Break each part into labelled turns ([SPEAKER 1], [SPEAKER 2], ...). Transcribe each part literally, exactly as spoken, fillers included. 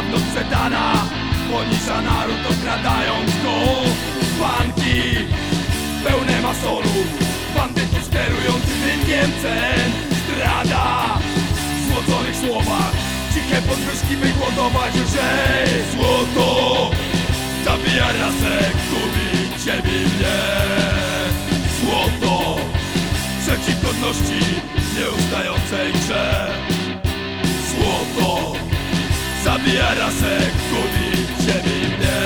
[SPEAKER 1] noc przedana, poniża naród okradając go. Banki pełne masonów, bandytów sterujących rynkiem cen. Zdrada w złoconych słowach, ciche podwyżki by głodować lżej. Złoto zabija rasę, gubi ciebie i mnie. Złoto przeciw godności w nieustającej grze. Złoto zabija rasę, gubi ciebie i mnie.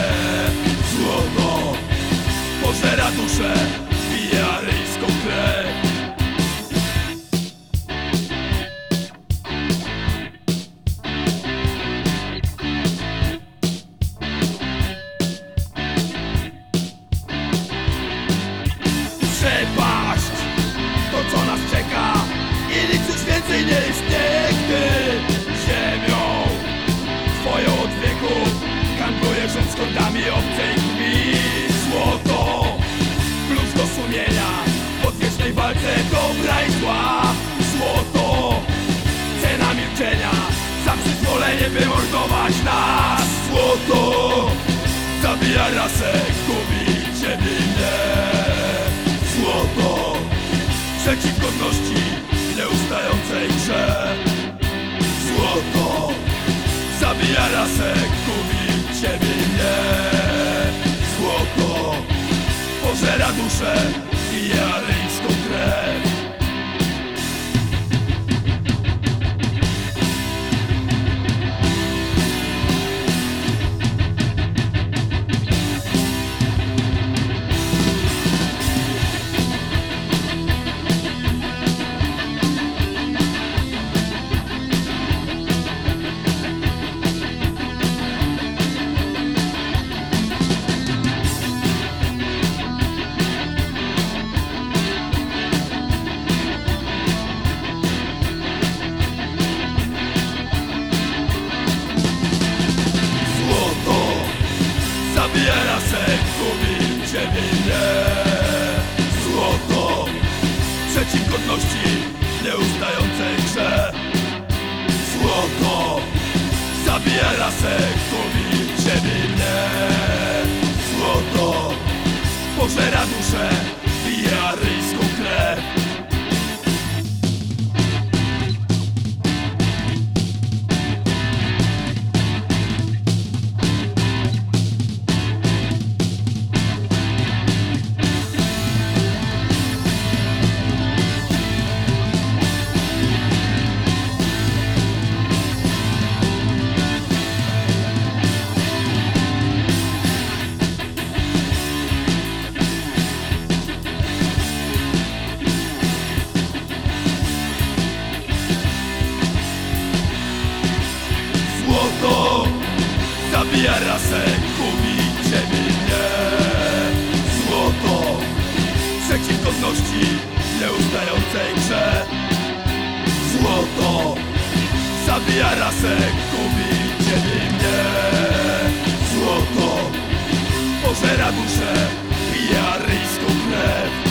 [SPEAKER 1] Złoto pożera duszę, pije aryjską krew. Przepaść to, co nas czeka, i nic już więcej nie istnieje, gdy ziemią twoją od wieków handlujesz z kordami obcej krwi. Złoto klucz do sumienia w odwiecznej walce dobra i zła. Złoto cena milczenia za przyzwolenie, by mordować nas. Złoto zabija rasę, gubi ciebie i mnie. Złoto przeciw godności w nieustającej grze. Złoto zabija rasę, gubi ciebie i mnie. Złoto pożera duszę, pije aryjską krew. Zabija rasę, gubi ciebie i mnie. Złoto przeciw godności w nieustającej grze. Złoto zabija rasę, gubi ciebie i mnie. Złoto pożera duszę, pije aryjską krew. Złoto zabija rasę, gubi ciebie i mnie. Złoto przeciw godności w nieustającej grze. Złoto zabija rasę, gubi ciebie i mnie. Złoto pożera duszę, pije aryjską krew.